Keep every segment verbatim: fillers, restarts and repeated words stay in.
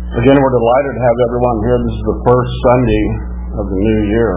Again, we're delighted to have everyone here. This is the first Sunday of the new year.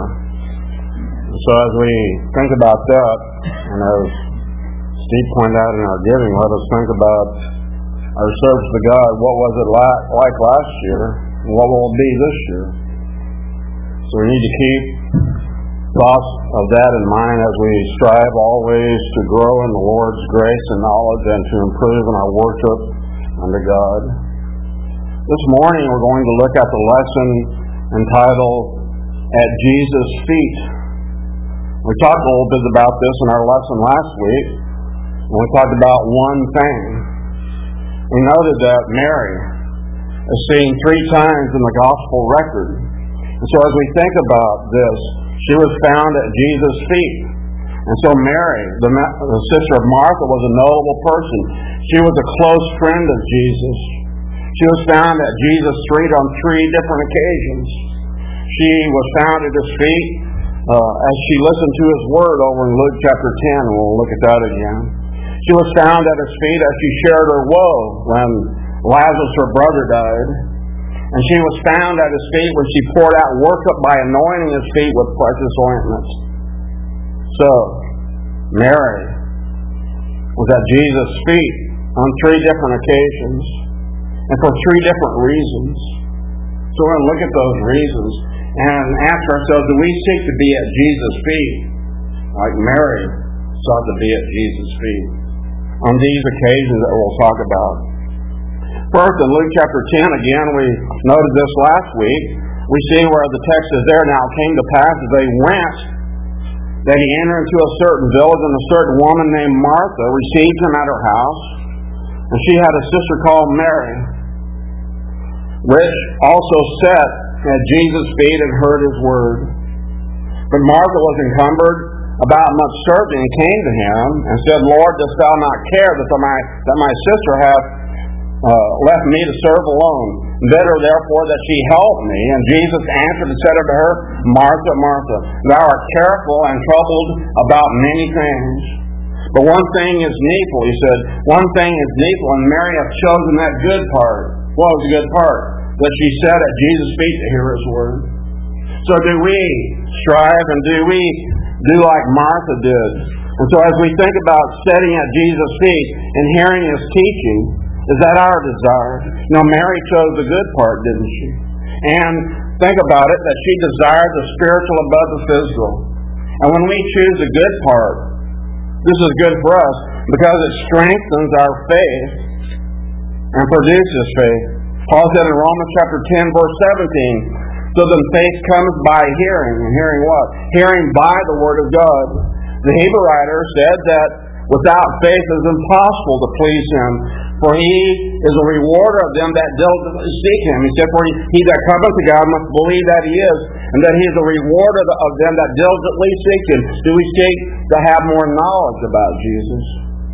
So as we think about that, and as Steve pointed out in our giving, let us think about our service to God. What was it like last year, and what will it be this year? So we need to keep thoughts of that in mind as we strive always to grow in the Lord's grace and knowledge and to improve in our worship unto God. This morning we're going to look at the lesson entitled At Jesus' Feet. We talked a little bit about this in our lesson last week, and we talked about one thing. We noted that Mary is seen three times in the gospel record. And so as we think about this, she was found at Jesus' feet. And so Mary, the, the sister of Martha, was a notable person. She was a close friend of Jesus. She was found at Jesus' feet on three different occasions. She was found at His feet uh, as she listened to His word over in Luke chapter ten, and we'll look at that again. She was found at His feet as she shared her woe when Lazarus, her brother, died. And she was found at His feet when she poured out worship by anointing His feet with precious ointment. So, Mary was at Jesus' feet on three different occasions, and for three different reasons. So we're going to look at those reasons and ask ourselves, do we seek to be at Jesus' feet like Mary sought to be at Jesus' feet on these occasions that we'll talk about? First, in Luke chapter ten, again, we noted this last week, we see where the text is there. Now it came to pass as they went that He entered into a certain village, and a certain woman named Martha received Him at her house. And she had a sister called Mary, which also sat at Jesus' feet and heard His word. But Martha was encumbered about much serving, and came to Him and said, Lord, dost Thou not care that my, that my sister hath uh, left me to serve alone? Better therefore that she help me. And Jesus answered and said unto her, Martha, Martha, thou art careful and troubled about many things. But one thing is needful, He said. One thing is needful, and Mary hath chosen that good part. What was the good part? That she sat at Jesus' feet to hear His word. So do we strive and do we do like Martha did? And so as we think about sitting at Jesus' feet and hearing His teaching, is that our desire? Now Mary chose the good part, didn't she? And think about it, that she desired the spiritual above the physical. And when we choose the good part, this is good for us because it strengthens our faith and produces faith. Paul said in Romans chapter ten, verse seventeen, so then faith comes by hearing. And hearing what? Hearing by the word of God. The Hebrew writer said that without faith it is impossible to please Him, for He is a rewarder of them that diligently seek Him. He said, for he that cometh to God must believe that He is, and that He is a rewarder of them that diligently seek Him. Do we seek to have more knowledge about Jesus?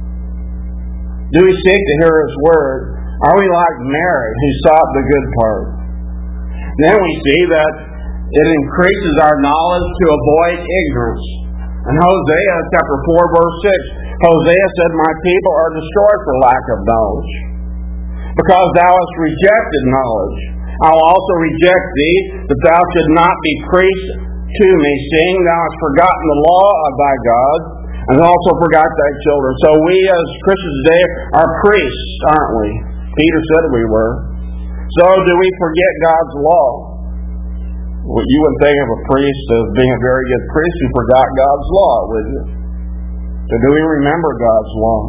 Do we seek to hear His word? Are we like Mary, who sought the good part? Then we see that it increases our knowledge to avoid ignorance. In Hosea chapter four, verse six, Hosea said, my people are destroyed for lack of knowledge. Because thou hast rejected knowledge, I will also reject thee, that thou should not be priest to me, seeing thou hast forgotten the law of thy God, and also forgot thy children. So we as Christians today are priests, aren't we? Peter said we were. So do we forget God's law? Well, you wouldn't think of a priest as being a very good priest who forgot God's law, would you? So do we remember God's law?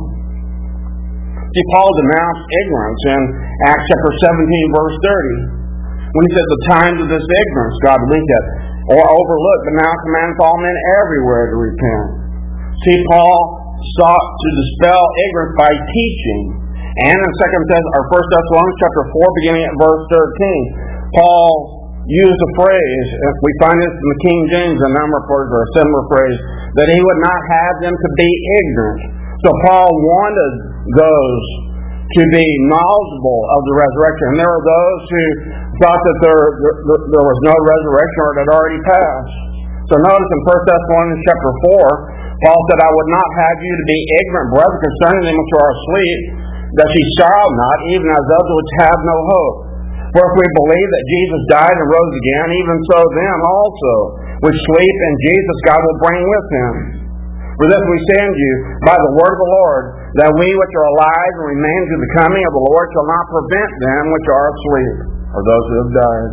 See, Paul denounced ignorance in Acts chapter seventeen, verse thirty. When he said, the times of this ignorance God winked at, or overlooked, but now commandeth all men everywhere to repent. See, Paul sought to dispel ignorance by teaching. And in Second or First Thessalonians chapter four, beginning at verse thirteen, Paul used a phrase, we find this in the King James, a number of phrases, or a similar phrase, that he would not have them to be ignorant. So Paul wanted those to be knowledgeable of the resurrection. And there were those who thought that there, there, there was no resurrection or it had already passed. So notice in First Thessalonians chapter four, Paul said, I would not have you to be ignorant, brethren, concerning them which are asleep, that ye sorrow not, even as others which have no hope. For if we believe that Jesus died and rose again, even so them also which sleep in Jesus God will bring with him. For this we say unto you by the word of the Lord, that we which are alive and remain to the coming of the Lord shall not prevent them which are asleep, or those who have died.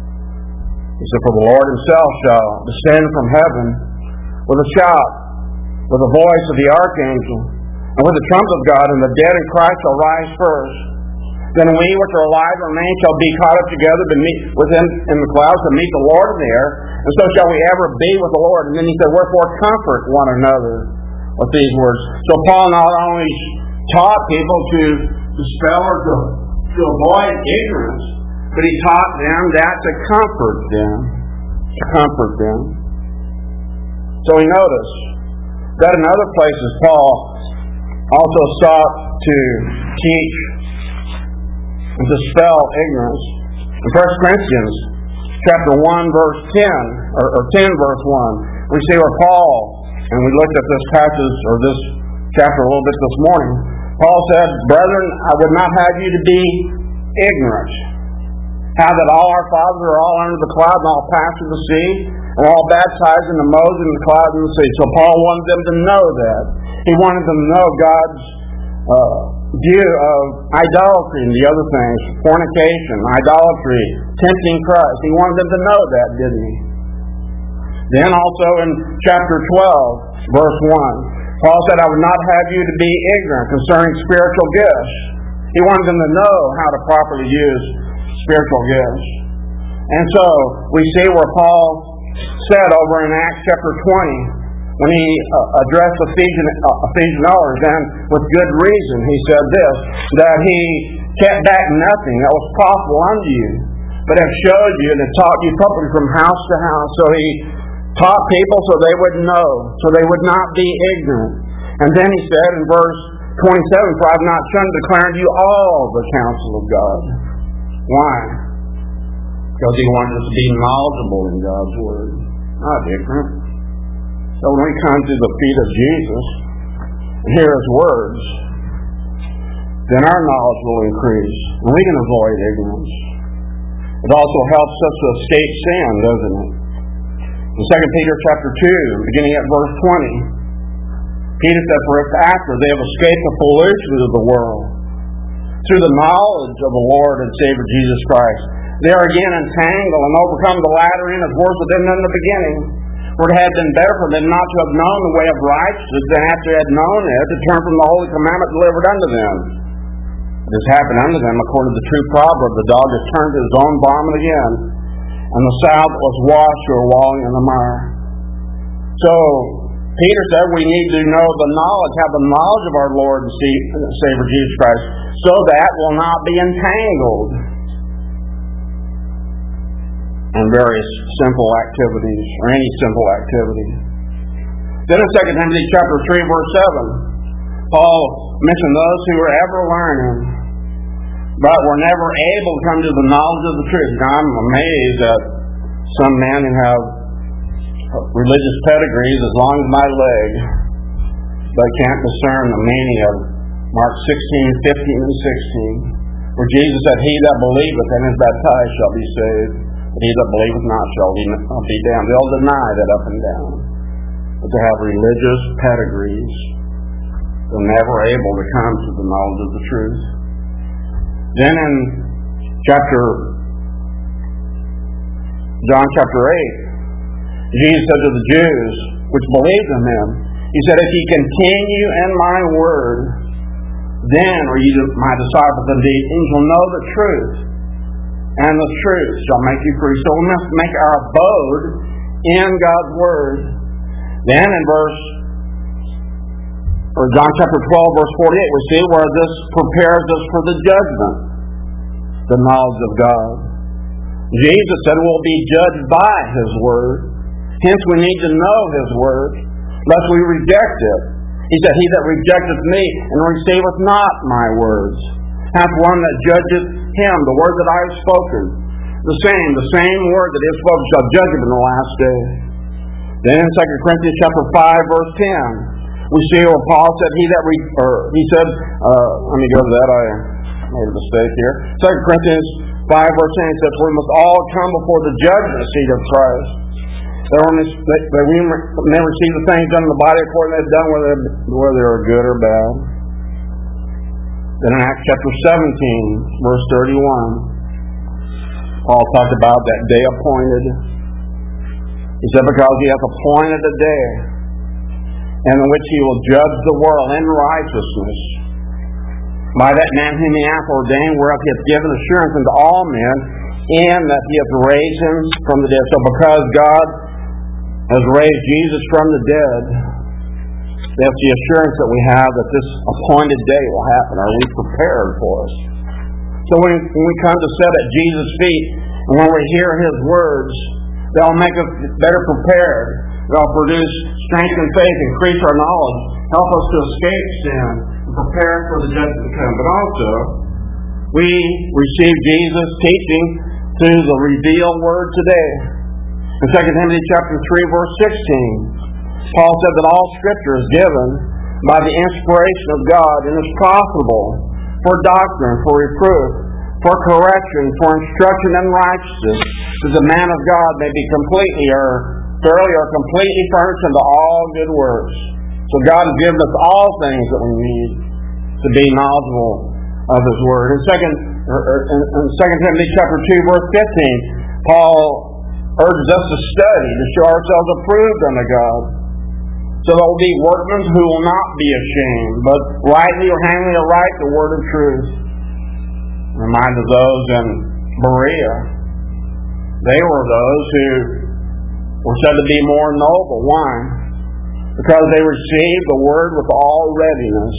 He said, for the Lord himself shall descend from heaven with a shout, with the voice of the archangel, and with the trumpet of God, and the dead in Christ shall rise first. Then we which are alive and remain shall be caught up together to meet with him in the clouds to meet the Lord in the air, and so shall we ever be with the Lord. And then he said, wherefore comfort one another with these words. So Paul not only taught people to dispel or to, to avoid ignorance, but he taught them that to comfort them. To comfort them. So we notice that in other places Paul also sought to teach and dispel ignorance. In First Corinthians chapter one verse ten, or, or ten verse one, we see where Paul, and we looked at this passage or this chapter a little bit this morning, Paul said, brethren, I would not have you to be ignorant, how that all our fathers are all under the cloud and all passed through the sea, and all baptized into Moses in the cloud and the sea. So Paul wanted them to know that. He wanted them to know God's uh, view of idolatry and the other things, fornication, idolatry, tempting Christ. He wanted them to know that, didn't he? Then also in chapter twelve, verse one, Paul said, I would not have you to be ignorant concerning spiritual gifts. He wanted them to know how to properly use spiritual gifts. And so we see where Paul said over in Acts chapter twenty, when he uh, addressed Ephesian, uh, Ephesian elders, and with good reason, he said this, that he kept back nothing that was profitable unto you, but have showed you and have taught you publicly from house to house. So he taught people so they would know, so they would not be ignorant. And then he said in verse twenty-seven, for I have not shunned to declare unto you all the counsel of God. Why? Because he wanted us to be knowledgeable in God's Word, not ignorant. So when we come to the feet of Jesus and hear His words, then our knowledge will increase, and we can avoid ignorance. It also helps us to escape sin, doesn't it? In Second Peter chapter two, beginning at verse twenty, Peter said, for if after they have escaped the foolishness of the world, through the knowledge of the Lord and Savior Jesus Christ, they are again entangled and overcome the latter end as worse than in the beginning. For it had been better for them not to have known the way of righteousness than after they had known it, to turn from the holy commandment delivered unto them. It has happened unto them according to the true proverb, the dog has turned to his own vomit again, and the sow that was washed or wallowing in the mire. So Peter said we need to know the knowledge, have the knowledge of our Lord and Savior Jesus Christ, so that we'll not be entangled in various sinful activities, or any sinful activity. Then in Second Timothy chapter three, verse seven, Paul mentioned those who were ever learning, but were never able to come to the knowledge of the truth. Now I'm amazed at some men who have religious pedigrees as long as my leg, but can't discern the meaning of Mark sixteen, fifteen, and sixteen, where Jesus said, he that believeth and is baptized shall be saved, but he that believeth not shall be, not be damned. They'll deny that up and down. But they have religious pedigrees. They're never able to come to the knowledge of the truth. Then in chapter John chapter eight, Jesus said to the Jews which believed in him, he said, if ye continue in my word, then are ye my disciples indeed, and you shall know the truth, and the truth shall make you free. So we must make our abode in God's word. Then in verse or John chapter twelve, verse forty-eight, we see where this prepares us for the judgment, the knowledge of God. Jesus said we'll be judged by His word. Hence we need to know His word, lest we reject it. He said, he that rejecteth me and receiveth not my words hath one that judgeth him, the word that I have spoken. The same, the same word that is spoken shall judge him in the last day. Then in Second Corinthians chapter five, verse ten, we see where Paul said, he that, re- or he said, uh, let me go to that, I made a mistake here. Second Corinthians five verse eight says, "We must all come before the judgment seat of Christ. That we may receive the things done in the body according to they've done, whether whether they are good or bad." Then in Acts chapter seventeen, verse thirty-one, Paul talked about that day appointed. He said, "Because he hath appointed a day in which he will judge the world in righteousness by that man whom he hath ordained, whereof he hath given assurance unto all men, and that he hath raised him from the dead." So because God has raised Jesus from the dead, that's the assurance that we have that this appointed day will happen. Are we prepared for us? So when, when we come to sit at Jesus' feet, and when we hear His words, they'll make us better prepared. They'll produce strength and faith, increase our knowledge, help us to escape sin, and prepare for the judgment to come. But also, we receive Jesus' teaching through the revealed Word today. In Second Timothy chapter three, verse sixteen, Paul said that all Scripture is given by the inspiration of God and is profitable for doctrine, for reproof, for correction, for instruction in righteousness, that the man of God may be completely or thoroughly or completely furnished unto all good works. So God has given us all things that we need to be knowledgeable of His Word. In Second, in Second Timothy chapter two, verse fifteen, Paul urges us to study, to show ourselves approved unto God, so that we'll be workmen who will not be ashamed, but rightly or handling aright the word of truth. Remind of those in Berea. They were those who were said to be more noble. Why? Because they received the word with all readiness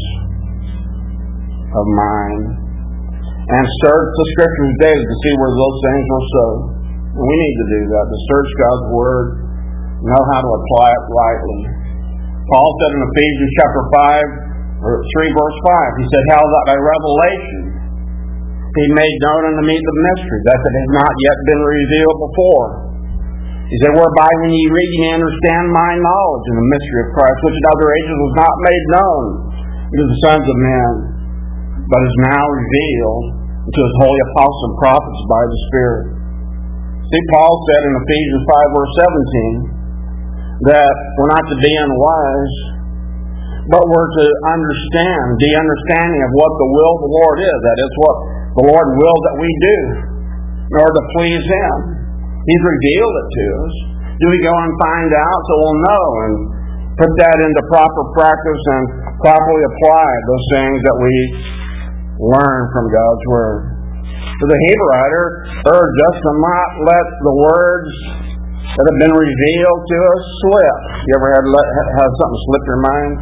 of mind, and searched the Scriptures daily to see where those things were so. And we need to do that, to search God's Word, know how to apply it rightly. Paul said in Ephesians chapter five, or three verse five, he said, "How that by revelation He made known unto me the mystery, that it has not yet been revealed before." He said, "Whereby when ye read, ye may understand my knowledge in the mystery of Christ, which in other ages was not made known unto the sons of men, but is now revealed unto His holy apostles and prophets by the Spirit." See, Paul said in Ephesians five verse seventeen that we're not to be unwise, but we're to understand, the understanding of what the will of the Lord is. That is what the Lord wills that we do in order to please Him. He's revealed it to us. Do we go and find out so we'll know and put that into proper practice and properly apply those things that we learn from God's Word? So the Hebrew writer urged us to not let the words that have been revealed to us slip. You ever had let, have something slip your mind?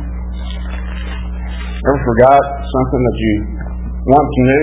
Ever forgot something that you once knew?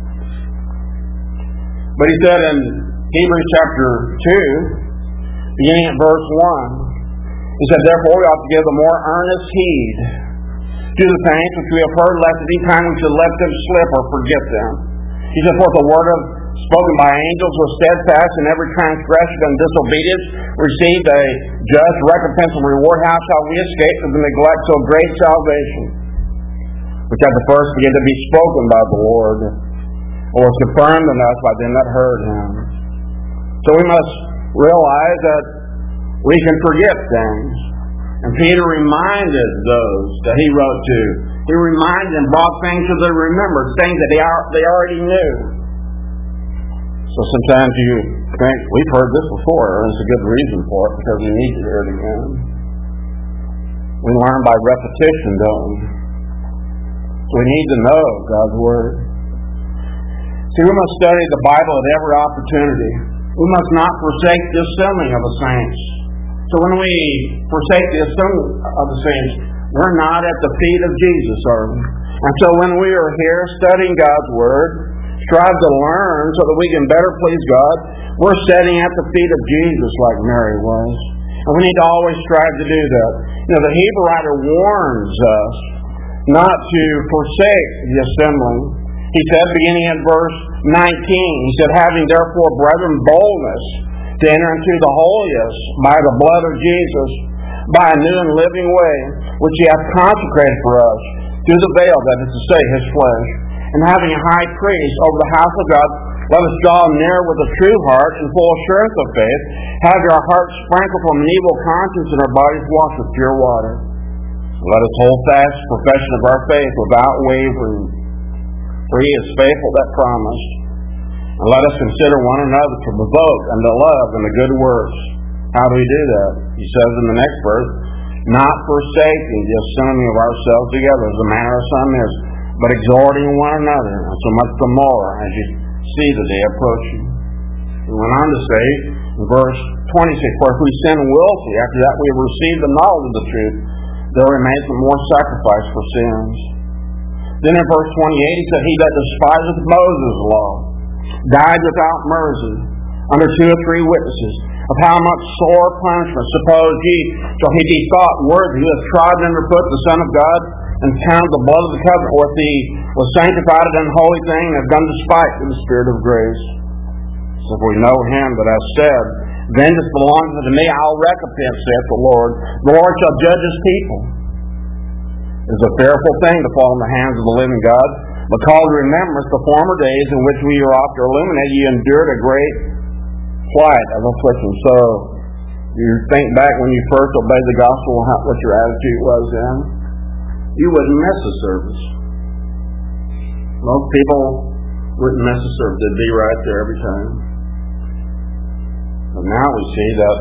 But he said in Hebrews chapter two, beginning at verse one, he said, "Therefore we ought to give the more earnest heed to the things which we have heard, lest at any time we should let them slip or forget them." He said, "For the word of spoken by angels was steadfast, and every transgression and disobedience received a just recompense and reward. How shall we escape from the neglect so great salvation, which at the first began to be spoken by the Lord, or was confirmed in us by them that heard Him?" So we must realize that we can forget things. And Peter reminded those that he wrote to. He reminded and brought things to their remembrance, things that they, are, they already knew. So sometimes you think, we've heard this before, and there's a good reason for it, because we need to hear it again. We learn by repetition, don't we? So we need to know God's Word. See, we must study the Bible at every opportunity. We must not forsake the assembling of the saints. So when we forsake the assembling of the saints, we're not at the feet of Jesus, are we? And so when we are here studying God's Word, strive to learn so that we can better please God, we're sitting at the feet of Jesus like Mary was. And we need to always strive to do that. You know, the Hebrew writer warns us not to forsake the assembling. He said, beginning in verse nineteen, he said, "Having therefore, brethren, boldness to enter into the holiest by the blood of Jesus, by a new and living way, which He hath consecrated for us, through the veil, that is to say, His flesh, and having a high priest over the house of God, Let us draw near with a true heart and full assurance of faith, have our hearts sprinkled from an evil conscience and our bodies washed with pure water. Let us hold fast the profession of our faith without wavering, for He is faithful that promised. And let us consider one another to provoke unto love and the good works. How do we do that? He says in the next verse, not forsaking the assembling of ourselves together as the manner of some is, but exhorting one another, and so much the more as you see the day approaching. He went on to say in verse twenty-six, for if we sin willfully, after that we have received the knowledge of the truth, there remains no more sacrifice for sins. Then in verse twenty-eight he said, he that despiseth Moses' law died without mercy under two or three witnesses. Of how much sore punishment, suppose ye, shall he be thought worthy who hath trodden under foot the Son of God, and counted the blood of the covenant with thee, was sanctified an unholy thing, and have done despite to the Spirit of grace. So if we know Him that hath said, vengeance belongs unto me, I'll recompense, saith the Lord. The Lord shall judge His people. It is a fearful thing to fall in the hands of the living God, but call to remembrance the former days in which we are oft illuminated, ye endured a great flight of affliction. So, you think back when you first obeyed the gospel, what your attitude was then. You wouldn't miss a service. Most people wouldn't miss a service. They'd be right there every time. But now we see that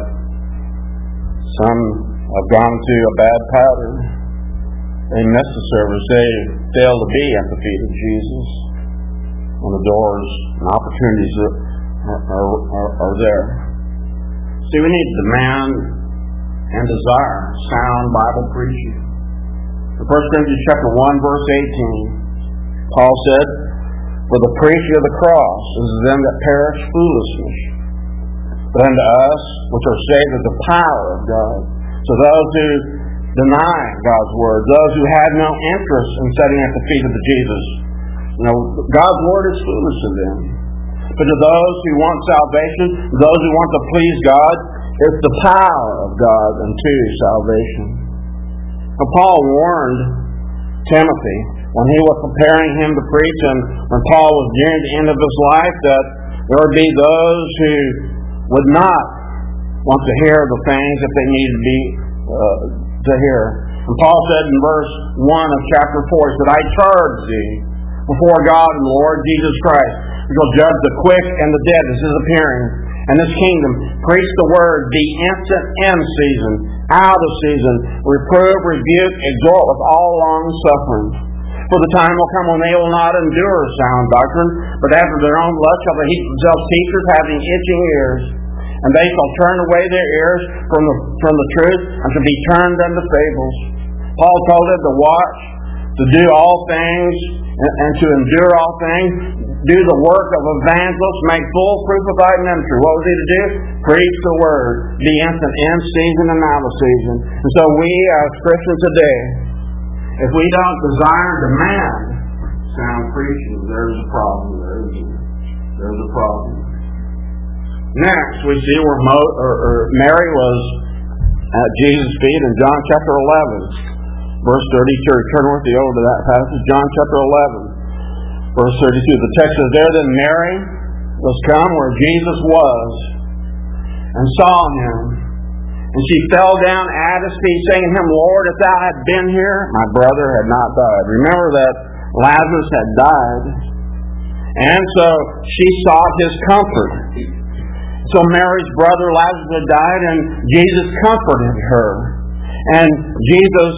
some have gone to a bad pattern. They miss the service. They fail to be at the feet of Jesus when the doors and opportunities are, are, are, are there. See, we need to demand and desire sound Bible preaching. In First Corinthians chapter one, verse eighteen, Paul said, for the preaching of the cross is to them that perish foolishness, but unto us which are saved is the power of God. So those who deny God's word, those who had no interest in sitting at the feet of the Jesus, you know, God's word is foolish to them. But to those who want salvation, those who want to please God, it's the power of God unto salvation. Now, Paul warned Timothy when he was preparing him to preach, and when Paul was nearing the end of his life, that there would be those who would not want to hear the things that they needed to be uh, to hear. And Paul said in verse one of chapter four, he said, I charge thee before God and the Lord Jesus Christ, who shall judge the quick and the dead as His appearing, and His kingdom. Preach the word, be instant in season, out of season, reprove, rebuke, exhort with all long suffering. For the time will come when they will not endure sound doctrine, but after their own lust shall they heap themselves teachers having itching ears. And they shall turn away their ears from the from the truth, and shall be turned unto fables. Paul told them to watch, to do all things, and, and to endure all things, do the work of evangelists, make full proof of thy ministry. What was he to do? Preach the word, be instant in season and out of season. And so we as Christians today, if we don't desire and demand sound preaching, there's a problem. There's a, there's a problem. Next, we see where Mo- or, or Mary was at Jesus' feet in John chapter eleven, verse thirty-two. Turn with me over to that passage, John chapter eleven, verse thirty-two. The text says, there then Mary was come where Jesus was, and saw Him. And she fell down at His feet, saying to Him, Lord, if Thou had been here, my brother had not died. Remember that Lazarus had died. And so she sought His comfort. So Mary's brother Lazarus had died, and Jesus comforted her. And Jesus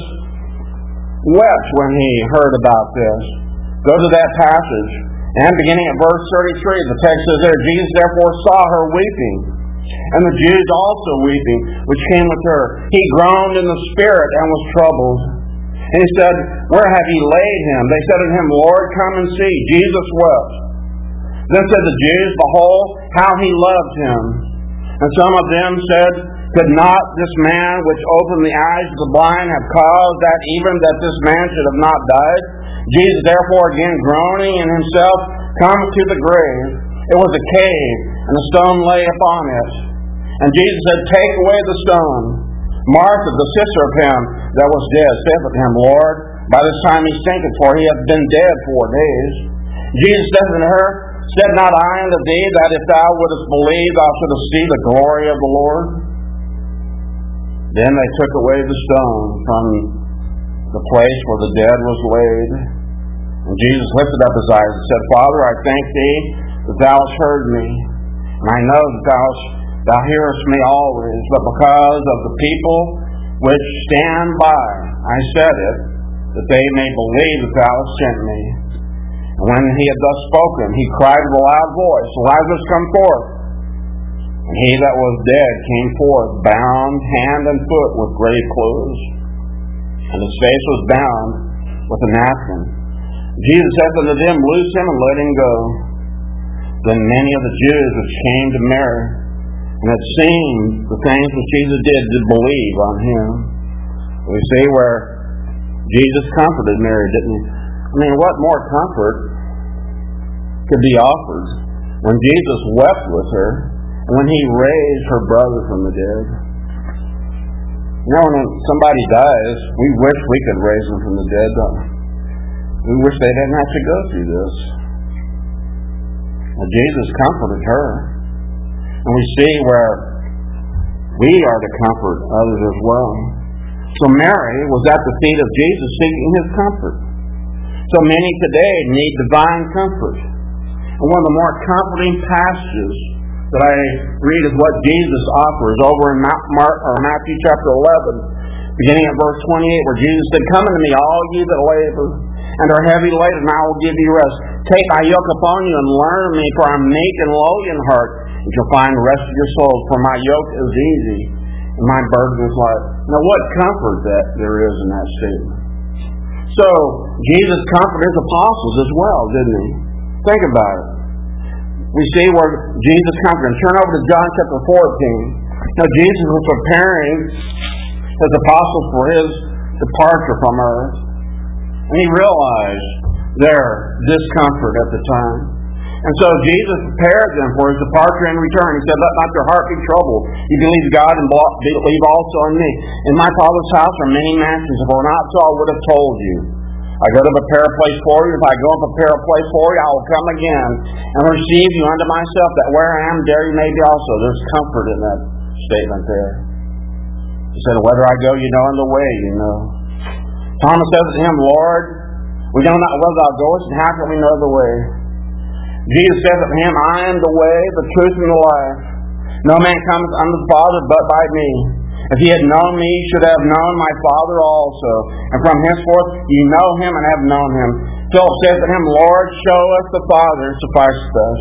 wept when He heard about this. Go to that passage. And beginning at verse thirty-three, the text says there, Jesus therefore saw her weeping, and the Jews also weeping, which came with her. He groaned in the spirit and was troubled. And He said, where have ye laid Him? They said unto Him, Lord, come and see. Jesus wept. Then said the Jews, behold, how He loved Him. And some of them said, could not this man which opened the eyes of the blind have caused that even that this man should have not died? Jesus therefore again groaning in Himself, come to the grave. It was a cave, and a stone lay upon it. And Jesus said, take away the stone. Martha, the sister of him that was dead, saith unto Him, Lord, by this time he stinketh, for he hath been dead four days. Jesus saith unto her, Said not I unto thee that if thou wouldest believe, thou shouldest see the glory of the Lord? Then they took away the stone from the place where the dead was laid. And Jesus lifted up his eyes and said, Father, I thank thee that thou hast heard me. And I know that thou, thou hearest me always, but because of the people which stand by, I said it, that they may believe that thou hast sent me. And when he had thus spoken, he cried with a loud voice, Lazarus, come forth. And he that was dead came forth, bound hand and foot with grave clothes, and his face was bound with a napkin. Jesus said unto them, Loose him and let him go. Then many of the Jews which came to Mary, and had seen the things which Jesus did, did believe on him. We see where Jesus comforted Mary, didn't he? I mean, what more comfort could be offered when Jesus wept with her, and when he raised her brother from the dead? You know, when somebody dies, we wish we could raise them from the dead, don't we? We wish they didn't have to go through this. Well, Jesus comforted her. And we see where we are to comfort others as well. So Mary was at the feet of Jesus seeking his comfort. So many today need divine comfort. And one of the more comforting passages that I read is what Jesus offers over in Mark, or Matthew chapter eleven, beginning at verse twenty-eight, where Jesus said, Come unto me, all ye that labor and are heavy laden, and I will give you rest. Take my yoke upon you and learn of me, for I am meek and lowly in heart, and shall find rest of your souls. For my yoke is easy, and my burden is light. Now, what comfort that there is in that statement. So, Jesus comforted his apostles as well, didn't he? Think about it. We see where Jesus comforted. Turn over to John chapter fourteen. Now, Jesus was preparing his apostles for his departure from earth. And he realized their discomfort at the time. And so Jesus prepared them for his departure and return. He said, Let not your heart be troubled. You believe God and believe also in me. In my Father's house are many mansions. If it were not so, I would have told you. I go to prepare a place for you. If I go and prepare a place for you, I will come again and receive you unto myself, that where I am, there you may be also. There's comfort in that statement there. He said, Whether I go, you know, in the way, you know. Thomas said to him, Lord, we know not whether thou goest, and how can we know the way? Jesus said to him, I am the way, the truth, and the life. No man cometh unto the Father but by me. If ye had known me, ye should have known my Father also. And from henceforth ye know him and have known him. Philip said to him, Lord, show us the Father, sufficeth us.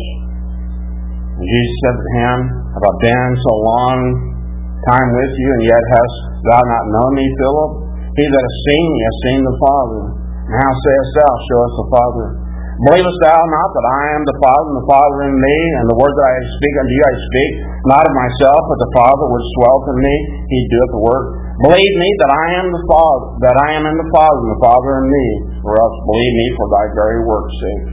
And Jesus said to him, Have I been so long time with you, and yet hast thou not known me, Philip? He that hath seen me hath seen the Father. And how sayest thou, Show us the Father? Believest thou not that I am the Father, and the Father in me, and the word that I speak unto you I speak, not of myself, but the Father which dwelleth in me, he doeth the work. Believe me that I am the Father, that I am in the Father, and the Father in me, or else believe me for thy very work's sake.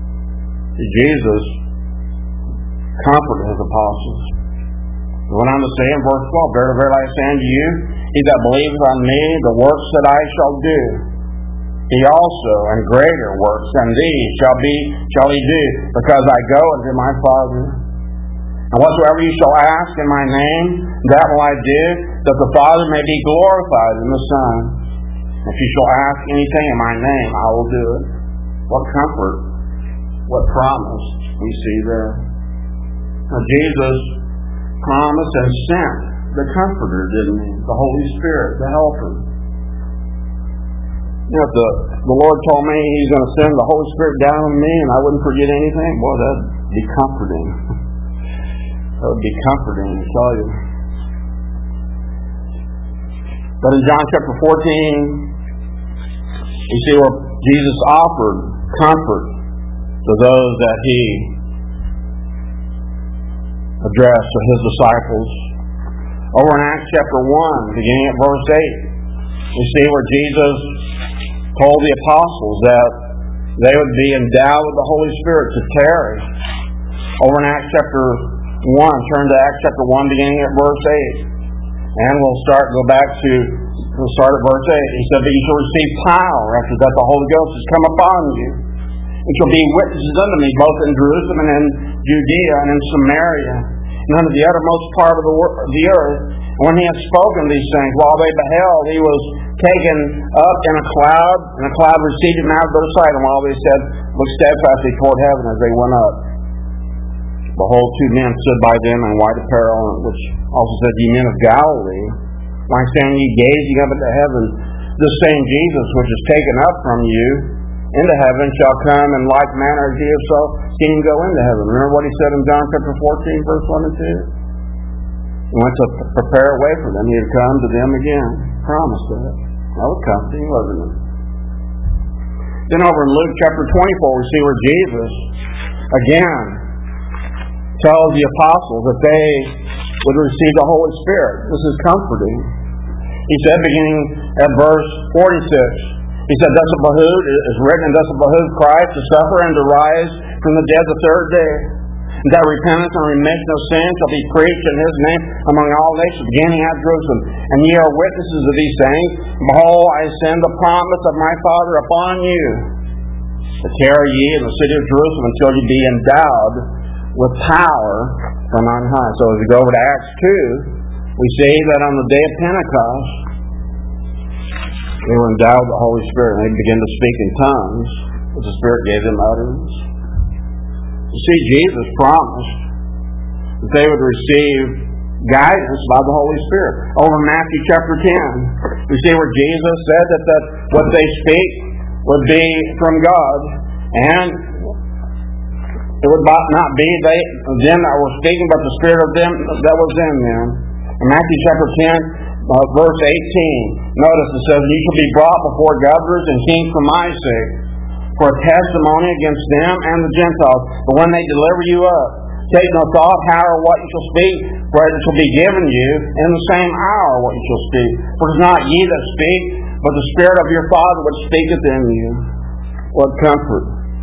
Jesus comforted his apostles. He went on to say in verse twelve, Verily, verily, I say unto you, he that believeth on me, the works that I shall do, he also, and greater works than these shall be, shall he do, because I go unto my Father. And whatsoever you shall ask in my name, that will I do, that the Father may be glorified in the Son. If you shall ask anything in my name, I will do it. What comfort, what promise we see there. Now, Jesus promised and sent the Comforter, didn't he? The Holy Spirit, the Helper. You know, if the, the Lord told me he's going to send the Holy Spirit down on me and I wouldn't forget anything, boy, that'd be comforting. That would be comforting, I tell you. But in John chapter fourteen, you see where Jesus offered comfort to those that he addressed to his disciples. Over in Acts chapter one, beginning at verse eight, you see where Jesus told the apostles that they would be endowed with the Holy Spirit to tarry. Over in Acts chapter one, turn to Acts chapter one, beginning at verse eight. And we'll start, go back to, we'll start at verse eight. He said, But you shall receive power after that the Holy Ghost has come upon you. and shall be witnesses unto me, both in Jerusalem and in Judea and in Samaria, and unto the uttermost part of the, wor- of the earth. And when he had spoken these things, while they beheld, he was taken up in a cloud, and a cloud received him out of their sight. And while they said, looked steadfastly toward heaven as they went up, behold, two men stood by them in white apparel, which also said, Ye men of Galilee, why stand ye gazing up into heaven? This same Jesus, which is taken up from you into heaven, shall come in like manner as ye have so seen him go into heaven. Remember what he said in John chapter fourteen, verse one and two? He went to prepare a way for them. He had come to them again. Promised that. That was comforting, wasn't it? Then over in Luke chapter twenty-four, we see where Jesus, again, tells the apostles that they would receive the Holy Spirit. This is comforting. He said, beginning at verse forty-six, he said, Thus it behooved, it is written, and thus it behooved Christ to suffer and to rise from the dead the third day, and that repentance and remission of sin shall be preached in his name among all nations, beginning at Jerusalem. And ye are witnesses of these things. Behold, I send the promise of my Father upon you, to tarry ye in the city of Jerusalem until ye be endowed with power from on high. So as we go over to Acts two, we see that on the day of Pentecost, they were endowed with the Holy Spirit, and they began to speak in tongues, as the Spirit gave them utterance. You see, Jesus promised that they would receive guidance by the Holy Spirit. Over in Matthew chapter ten, we see where Jesus said that, that what they speak would be from God, and it would not be they them that were speaking, but the Spirit of them that was in them. In Matthew chapter ten, uh, verse eighteen, notice it says, "You shall be brought before governors and kings for my sake, for a testimony against them and the Gentiles. But when they deliver you up, take no thought how or what you shall speak, for it shall be given you in the same hour what you shall speak. For it is not ye that speak, but the Spirit of your Father which speaketh in you." What comfort.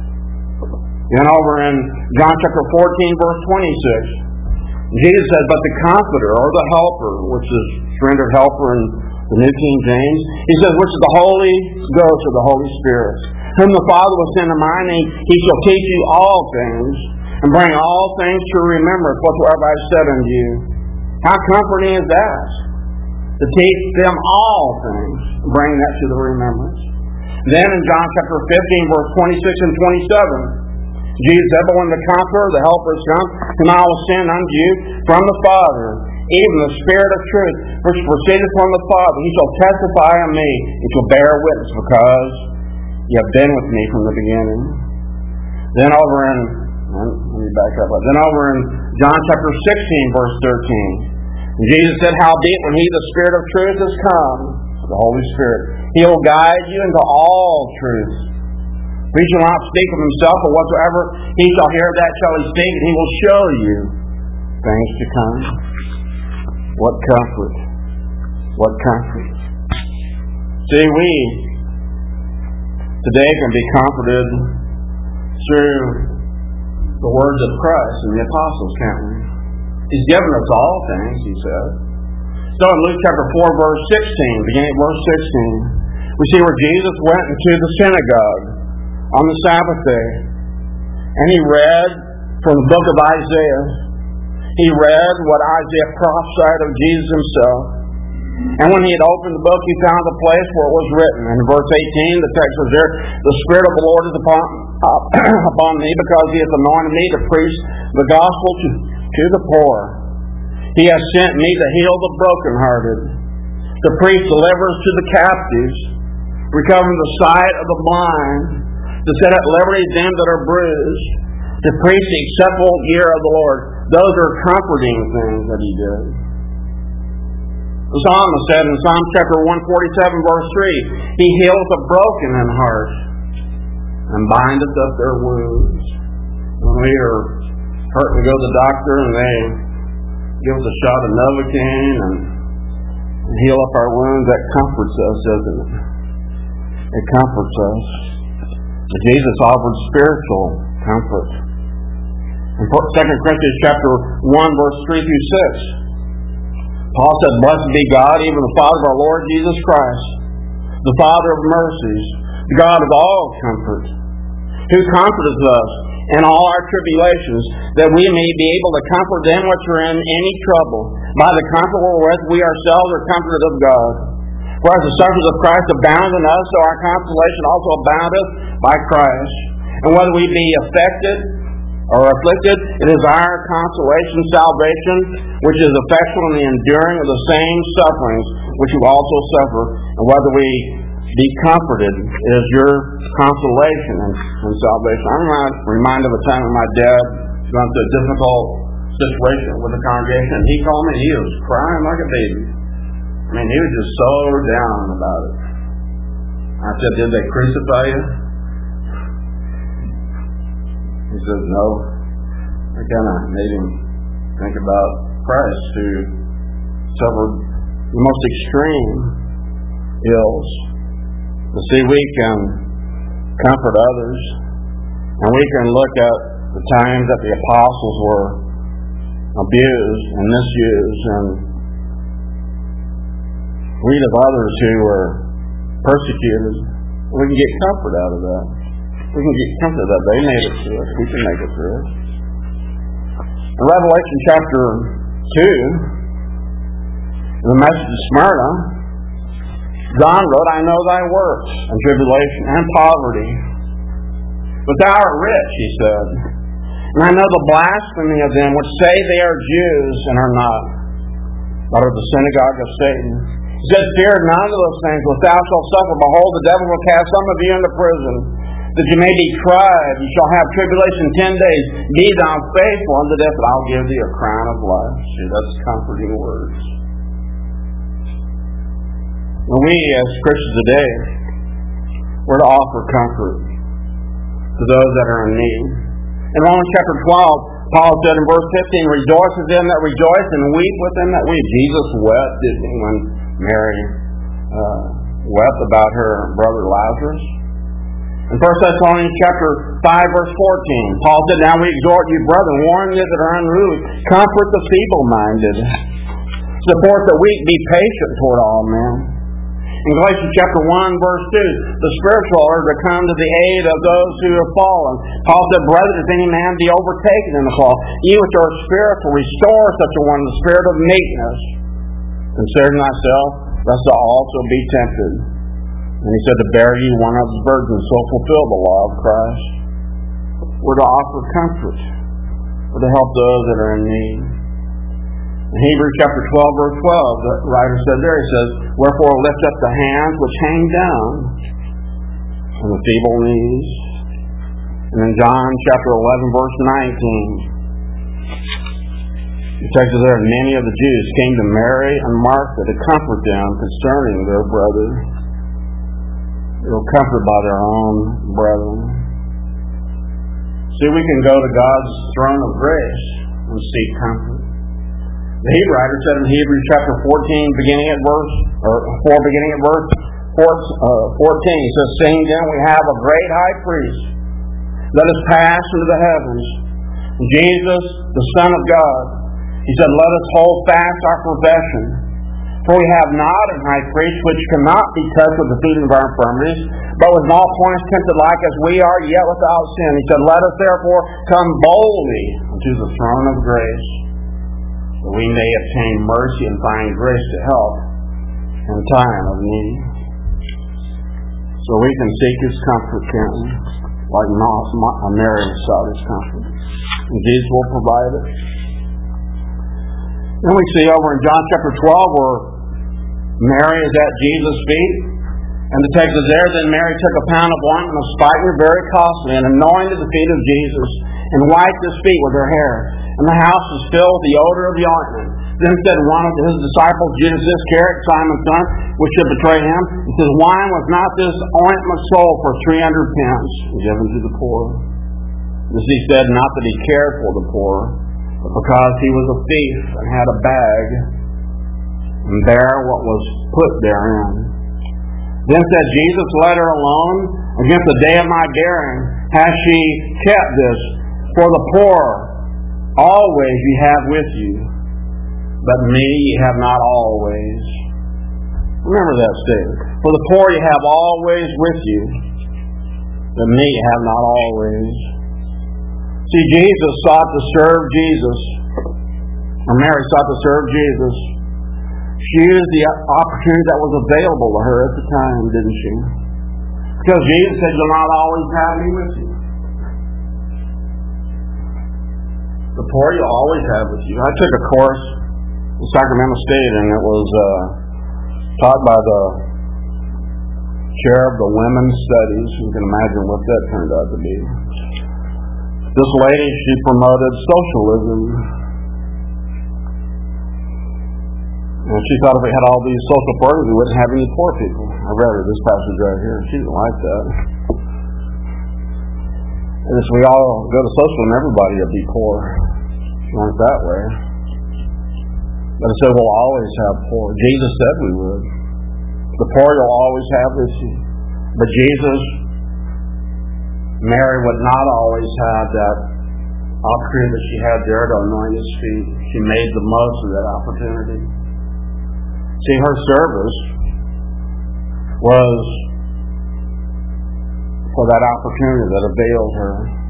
Then over in John chapter fourteen, verse twenty-six, Jesus says, "But the Comforter," or the Helper, which is rendered Helper in the New King James, he says, "which is the Holy Ghost or the Holy Spirit, whom the Father will send in my name, he shall teach you all things, and bring all things to remembrance whatsoever I have said unto you." How comforting is that? To teach them all things, bring that to the remembrance. Then in John chapter fifteen, verse twenty-six and twenty-seven, Jesus said, "But when the Comforter, the Helper, is come, whom I will send unto you from the Father, even the Spirit of truth, which proceedeth from the Father, he shall testify of me, and shall bear witness, because you have been with me from the beginning." Then over in, let me back up. Then over in John chapter sixteen, verse thirteen, Jesus said, "Howbeit, when he, the Spirit of truth, is come," the Holy Spirit, "he will guide you into all truth. For he shall not speak of himself, but whatsoever he shall hear, that shall he speak, and he will show you things to come." What comfort. What comfort. See, we today can be comforted through the words of Christ and the apostles, can't we? He's given us all things, he said. So in Luke chapter four, verse sixteen, beginning at verse sixteen, we see where Jesus went into the synagogue on the Sabbath day, and he read from the book of Isaiah. He read what Isaiah prophesied of Jesus himself. And when he had opened the book, he found the place where it was written. And in verse eighteen, the text was there, "The Spirit of the Lord is upon, uh, upon me, because he hath anointed me to preach the gospel to, to the poor. He has sent me to heal the brokenhearted, to preach deliverance to the captives, recovering the sight of the blind, to set at liberty them that are bruised, to preach the acceptable year of the Lord." Those are comforting things that he did. The psalmist said in Psalm chapter one forty-seven, verse three, "He healeth the broken in heart, and bindeth up their wounds." When we are hurt, we go to the doctor, and they give us a shot of Novocaine and heal up our wounds. That comforts us, doesn't it? It comforts us. But Jesus offered spiritual comfort. In Second Corinthians chapter one, verse three through six, Paul said, "Blessed be God, even the Father of our Lord Jesus Christ, the Father of mercies, the God of all comfort, who comforteth us in all our tribulations, that we may be able to comfort them which are in any trouble, by the comfort wherewith we ourselves are comforted of God. For as the sufferings of Christ abound in us, so our consolation also aboundeth by Christ. And whether we be affected or afflicted, it is our consolation, salvation, which is effectual in the enduring of the same sufferings which you also suffer. And whether we be comforted, it is your consolation and, and salvation. I'm reminded of a time when my dad was going through a difficult situation with the congregation, and he called me, and he was crying like a baby. I mean, he was just so down about it. I said, did they crucify you? He says, no. I kind of made him think about Christ, who suffered the most extreme ills. You see, we can comfort others, and we can look at the times that the apostles were abused and misused, and read of others who were persecuted. We can get comfort out of that. We can get comfort that they made it through it. We can make it through it. In Revelation chapter two, in the message to Smyrna, John wrote, I know thy works, and tribulation, and poverty. But thou art rich, he said. And I know the blasphemy of them which say they are Jews, and are not, but are the synagogue of Satan. He said, fear none of those things which thou shalt suffer. Behold, the devil will cast some of you into prison, that you may be tried. You shall have tribulation ten days. Be thou faithful unto death, and I'll give thee a crown of life. See, that's comforting words. When we, as Christians today, we're to offer comfort to those that are in need. In Romans chapter twelve, Paul said in verse fifteen, rejoice with them that rejoice, and weep with them that weep. Jesus wept, didn't he, when Mary uh, wept about her brother Lazarus? In First Thessalonians chapter five, verse fourteen, Paul said, now we exhort you, brethren, warn you that are unruly, comfort the feeble-minded, support the weak, be patient toward all men. In Galatians chapter one, verse two, the spiritual are to come to the aid of those who have fallen. Paul said, brethren, if any man be overtaken in the fall, ye which are spiritual, restore such a one in the spirit of meekness, considering thyself, lest thou also be tempted. And he said, to bear you one of his burdens, so fulfill the law of Christ. We're to offer comfort. We're to help those that are in need. In Hebrews chapter twelve, verse twelve, the writer said there, he says, wherefore lift up the hands which hang down, and the feeble knees. And in John chapter eleven, verse nineteen, it tells us there, many of the Jews came to Mary and Martha to comfort them concerning their brother. They were comforted by their own brethren. See, we can go to God's throne of grace and seek comfort. The Hebrew writer said in Hebrews chapter fourteen, beginning at verse, or four, beginning at verse fourteen, he says, seeing then we have a great high priest, let us pass into the heavens, Jesus, the Son of God. He said, let us hold fast our profession. For we have not a high priest which cannot be touched with the feeling of our infirmities, but with all points tempted like as we are, yet without sin. He said, let us therefore come boldly unto the throne of grace, that we may obtain mercy and find grace to help in time of need. So we can seek His comfort, can't we? Like Mary sought His comfort. And Jesus will provide it. Then we see over in John chapter twelve where Mary is at Jesus' feet. And the text is there, then Mary took a pound of ointment of spikenard, very costly, and anointed the feet of Jesus, and wiped His feet with her hair. And the house was filled with the odor of the ointment. Then said one of His disciples, Judas Iscariot, Simon's son, which should betray Him, he says, why was not this ointment sold for three hundred pence and given to the poor? This he said, not that He cared for the poor, but because He was a thief and had a bag, and bare what was put therein. Then said Jesus, let her alone. Against the day of my bearing has she kept this. For the poor always ye have with you, but me ye have not always. Remember that statement. For the poor ye have always with you, but me have not always. See, Jesus sought to serve Jesus, or Mary sought to serve Jesus. She used the opportunity that was available to her at the time, didn't she? Because Jesus said, "You'll not always have me with you. The poor you'll always have with you." I took a course in Sacramento State, and it was uh, taught by the chair of the Women's Studies. You can imagine what that turned out to be. This lady, she promoted socialism. And she thought if we had all these social programs, we wouldn't have any poor people. I read her this passage right here. She didn't like that. And if we all go to socialism, everybody will be poor. She went that way. But it said we'll always have poor. Jesus said we would. The poor you'll always have with you. But Jesus, Mary would not always have that opportunity that she had there to anoint his feet. She made the most of that opportunity. See, her service was for that opportunity that availed her.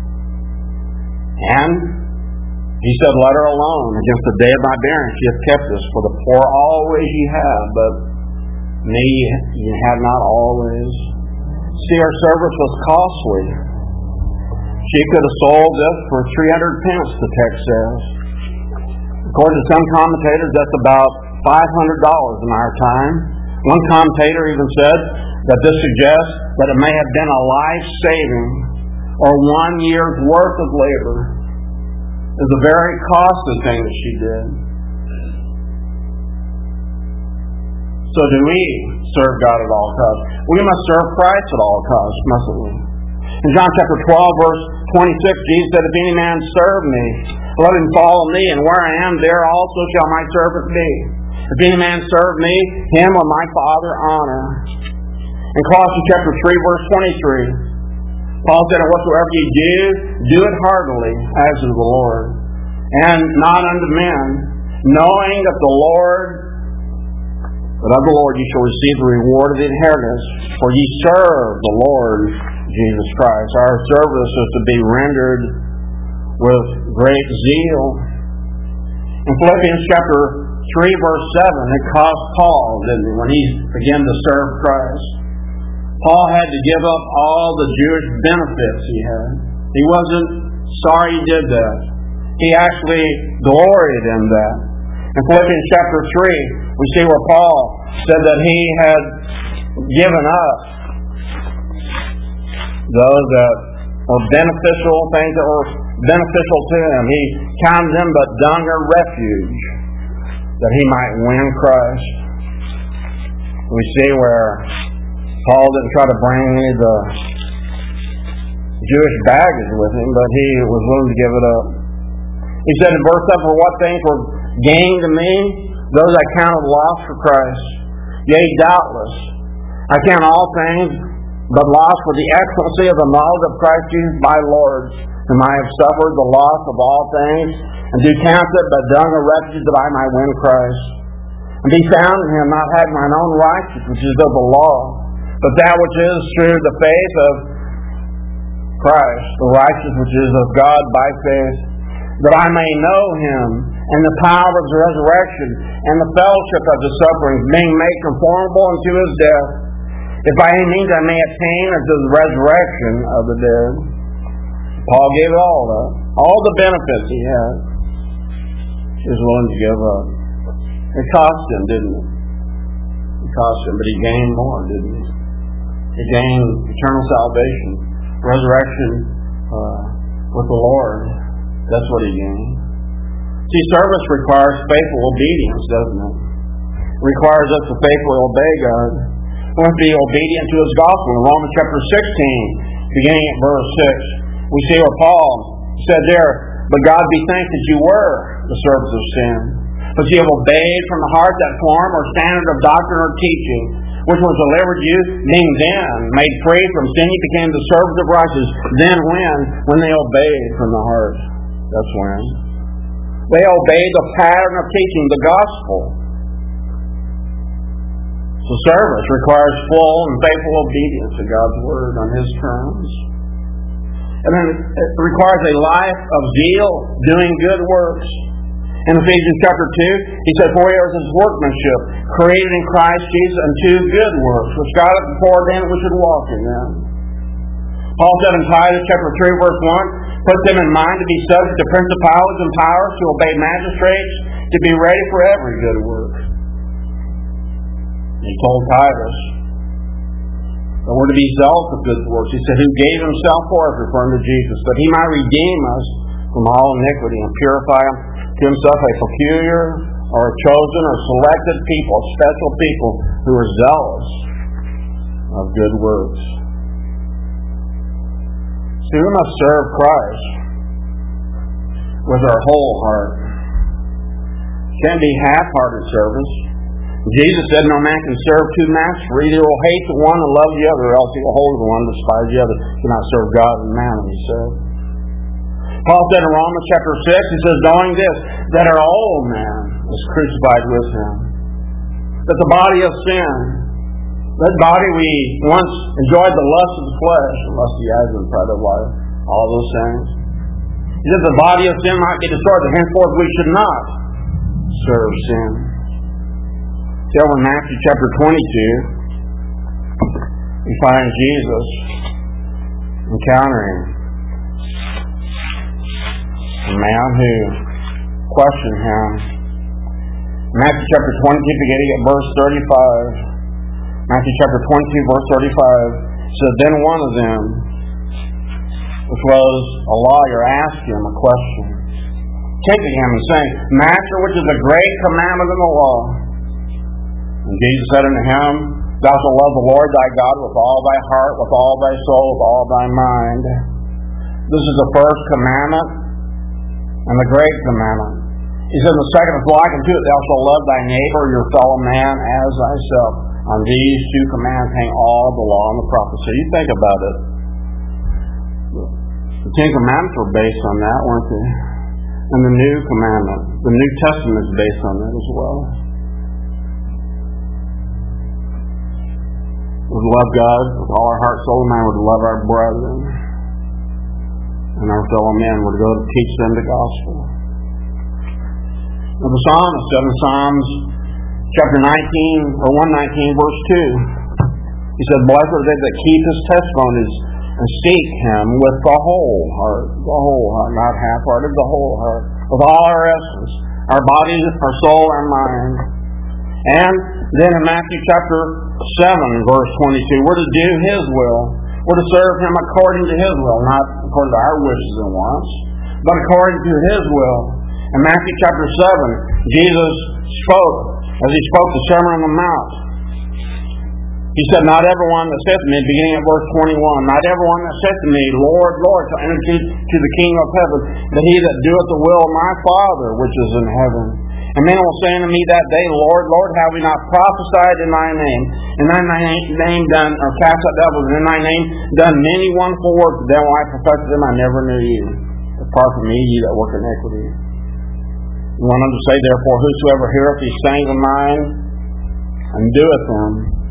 And he said, "Let her alone. Against the day of my bearing she hath kept us. For the poor always ye have, but me ye have not always." See, her service was costly. She could have sold this for three hundred pence, the text says. According to some commentators, that's about five hundred dollars in our time. One commentator even said that this suggests that it may have been a life-saving or one year's worth of labor. It's a very costly thing that she did. So do we serve God at all costs? We must serve Christ at all costs, mustn't we? In John chapter twelve, verse twenty-six, Jesus said, "If any man serve me, let him follow me, and where I am, there also shall my servant be. If any man serve me, him will my Father honor." In Colossians chapter three, verse twenty-three, Paul said, "And whatsoever ye do, do it heartily, as to the Lord, and not unto men, knowing that the Lord, but of the Lord ye shall receive the reward of the inheritance, for ye serve the Lord Jesus Christ." Our service is to be rendered with great zeal. In Philippians chapter three, verse seven, it cost Paul, didn't it, when he began to serve Christ. Paul had to give up all the Jewish benefits he had. He wasn't sorry he did that. He actually gloried in that. In Philippians chapter three, we see where Paul said that he had given up those that were beneficial, things that were beneficial to him. He counted them but dung or refuge, that he might win Christ. We see where Paul didn't try to bring any of the Jewish baggage with him, but he was willing to give it up. He said in verse seven, "For what things were gain to me, those I counted loss for Christ. Yea, doubtless, I count all things but loss for the excellency of the knowledge of Christ Jesus my Lord, whom I have suffered the loss of all things, and do count it but dung or refuge, that I might win Christ, and be found in him, not having mine own righteousness, which is of the law, but that which is through the faith of Christ, the righteousness which is of God by faith, that I may know him, and the power of his resurrection, and the fellowship of his sufferings, being made conformable unto his death, if by any means I may attain unto the resurrection of the dead." Paul gave it all up. All the benefits he had, he was willing to give up. It cost him, didn't it? It cost him, but he gained more, didn't he? He gained eternal salvation, resurrection uh, with the Lord. That's what he gained. See, service requires faithful obedience, doesn't it? It requires us to faithfully obey God. We must be obedient to his gospel. In Romans chapter sixteen, beginning at verse six, we see where Paul said there, "But God be thanked that you were the servants of sin, but you have obeyed from the heart that form or standard of doctrine or teaching, which was delivered you, being then made free from sin, you became the servants of righteousness." Then when? When they obeyed from the heart. That's when. They obeyed the pattern of teaching, the gospel. So service requires full and faithful obedience to God's word on his terms. And then it requires a life of zeal, doing good works. In Ephesians chapter two, he said, "For we are his workmanship, created in Christ Jesus unto good works, which God hath beforehand we should walk in them." Paul said in Titus chapter three, verse one, "Put them in mind to be subject to principalities and powers, to obey magistrates, to be ready for every good work." He told Titus that we're to be zealous of good works. He said, "Who gave himself for us," referring to Jesus, "that he might redeem us from all iniquity and purify to himself a peculiar or a chosen or selected people, special people who are zealous of good works." See, we must serve Christ with our whole heart. It can't be half-hearted service. Jesus said, "No man can serve two masters, for either will hate the one and love the other, or else he will hold the one and despise the other. You cannot serve God and mammon," he said. Paul said in Romans chapter six, he says, "Knowing this, that our old man was crucified with him, that the body of sin, that body we once enjoyed the lust of the flesh, the lust of the eyes and the pride of life, all those things, he said the body of sin might be destroyed, but henceforth we should not serve sin." See, over in Matthew chapter twenty-two, we find Jesus encountering a man who questioned him. Matthew chapter twenty-two, beginning at verse thirty-five. Matthew chapter twenty-two, verse thirty-five said, "Then one of them, which was a lawyer, asked him a question, taking him and saying, Master, which is the great commandment in the law? And Jesus said unto him, Thou shalt love the Lord thy God with all thy heart, with all thy soul, with all thy mind. This is the first commandment and the great commandment. He said, the second is like unto it, Thou shalt love thy neighbor, your fellow man, as thyself. On these two commands hang all the law and the prophets." So you think about it. The Ten Commandments were based on that, weren't they? And the New Commandment, the New Testament is based on that as well. We're to love God with all our heart, soul, and mind. We're to love our brethren and our fellow men. We're to go to teach them the gospel. Now the psalmist said in Psalms chapter nineteen, or one nineteen, verse two, he said, "Blessed are they that keep his testimonies and seek him with the whole heart." The whole heart, not half-hearted, the whole heart. With all our essence, our body, our soul, our mind. And then in Matthew chapter seven, verse twenty-two, we're to do his will. We're to serve him according to his will, not according to our wishes and wants, but according to his will. In Matthew chapter seven, Jesus spoke, as he spoke the Sermon on the Mount. He said, "Not everyone that saith to me," beginning at verse twenty-one, "Not everyone that saith to me, Lord, Lord, shall enter to the kingdom of heaven, but he that doeth the will of my Father which is in heaven. And men will say unto me that day, Lord, Lord, have we not prophesied in thy name? In thy name done, or cast out devils, and in thy name done many wonderful works? Then will I profess to them, I never knew you. Depart from me, ye that work iniquity." You want him to say, "Therefore, whosoever heareth these sayings of mine, and doeth them,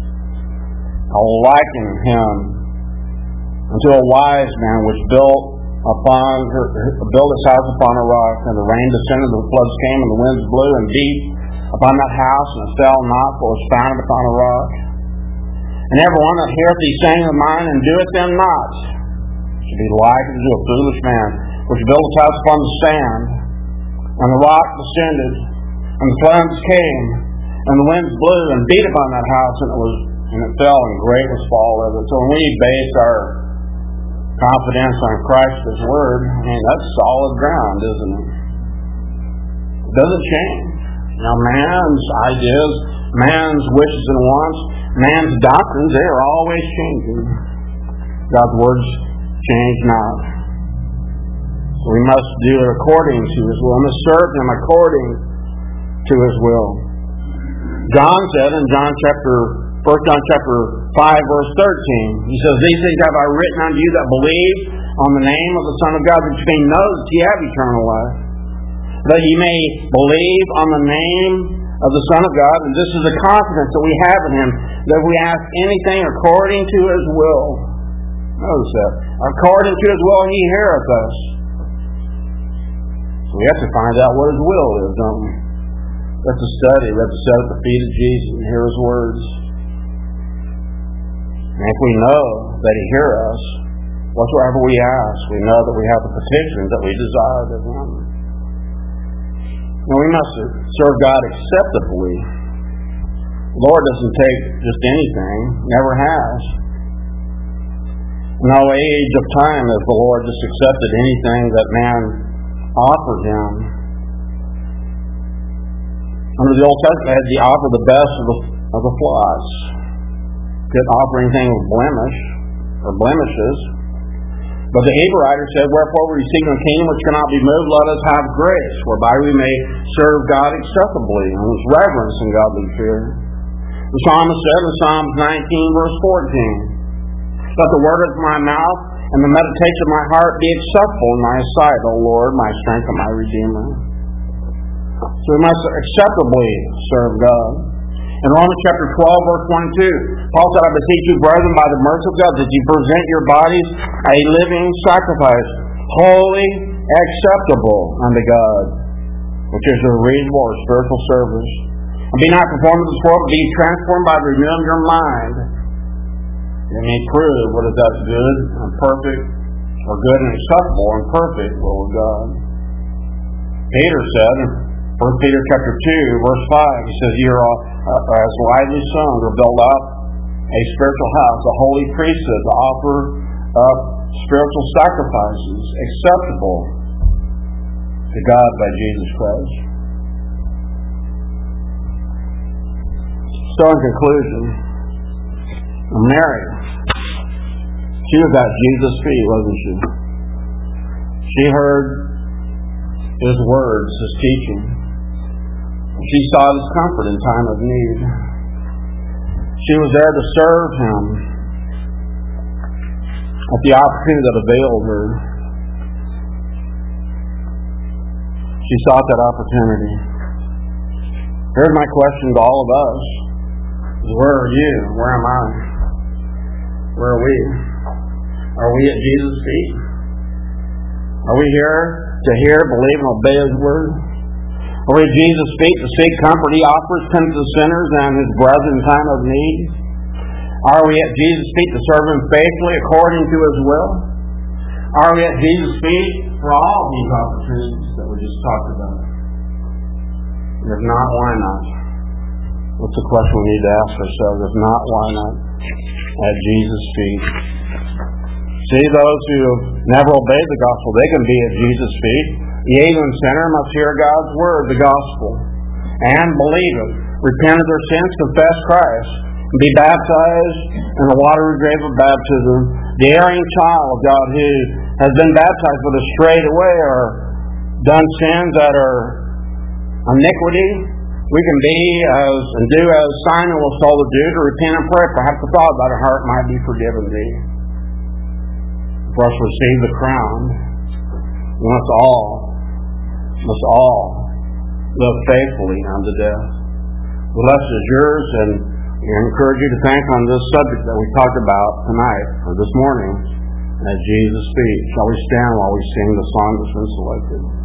I will liken him unto a wise man which built upon her, built his house upon a rock, and the rain descended, the floods came, and the winds blew and beat upon that house, and it fell not, for it was founded upon a rock. And every one that heareth these sayings of mine, and doeth them not, should be likened to a foolish man which built his house upon the sand. And the rock descended, and the floods came, and the winds blew and beat upon that house, and it was and it fell, and great was fall of it." So when we base our confidence on Christ, His Word, I mean, that's solid ground, isn't it? It doesn't change. Now, man's ideas, man's wishes and wants, man's doctrines, they are always changing. God's words change not. So we must do it according to His will. We must serve Him according to His will. John said in John chapter First John chapter five, verse thirteen, he says, "These things have I written unto you that believe on the name of the Son of God, that you may know that ye have eternal life. That ye may believe on the name of the Son of God, and this is the confidence that we have in Him, that we ask anything according to His will, Notice that. According to His will, He heareth us. So we have to find out what His will is, don't we? We have to study. We have to sit at the feet of Jesus and hear His words. And if we know that He hears us, whatsoever we ask, we know that we have the petitions that we desire of Him. Now we must serve God acceptably. The Lord doesn't take just anything, never has. In no age of time has the Lord just accepted anything that man offered Him. Under the Old Testament, He offered the best of the, of the flocks. Couldn't offer anything with blemish or blemishes. But the Hebrew writer said, wherefore we receive a kingdom which cannot be moved, let us have grace, whereby we may serve God acceptably, and with reverence and godly fear. The psalmist said in Psalms nineteen, verse fourteen, let the word of my mouth and the meditation of my heart be acceptable in thy sight, O Lord, my strength and my Redeemer. So we must acceptably serve God. In Romans chapter twelve, verse twenty-two, Paul said, I beseech you, brethren, by the mercy of God, that you present your bodies a living sacrifice, holy, acceptable unto God, which is your reasonable or spiritual service. And be not conformed to this world, but be transformed by the renewing of your mind. You may prove what is that good and perfect, or good and acceptable and perfect will of God. Peter said in First Peter chapter two, verse five, he says, you are uh, as lively stones are built up a spiritual house, a holy priesthood, to offer up spiritual sacrifices acceptable to God by Jesus Christ. So in conclusion, Mary, she was at Jesus' feet, wasn't she? She heard His words, His teaching. She sought His comfort in time of need. She was there to serve Him at the opportunity that availed her. She sought that opportunity. Here's my question to all of us. Where are you? Where am I? Where are we? Are we at Jesus' feet? Are we here to hear, believe, and obey His word? Are we at Jesus' feet to seek comfort He offers penitent sinners and His brethren in time of need? Are we at Jesus' feet to serve Him faithfully according to His will? Are we at Jesus' feet for all these opportunities that we just talked about? And if not, why not? What's the question we need to ask ourselves? If not, why not? At Jesus' feet. See, those who have never obeyed the gospel, they can be at Jesus' feet. The alien sinner must hear God's word, the gospel, and believe it, repent of their sins, confess Christ, and be baptized in the watery grave of baptism. The erring child of God who has been baptized but has strayed away or done sins that are iniquity, we can be as and do as Simon was told to do, to repent and pray. Perhaps the thought about our heart might be forgiven thee. For us to receive the crown, we must all, must all live faithfully unto death. The lesson is yours, and we encourage you to think on this subject that we talked about tonight, or this morning, at Jesus' feet. Shall we stand while we sing the song that's been selected?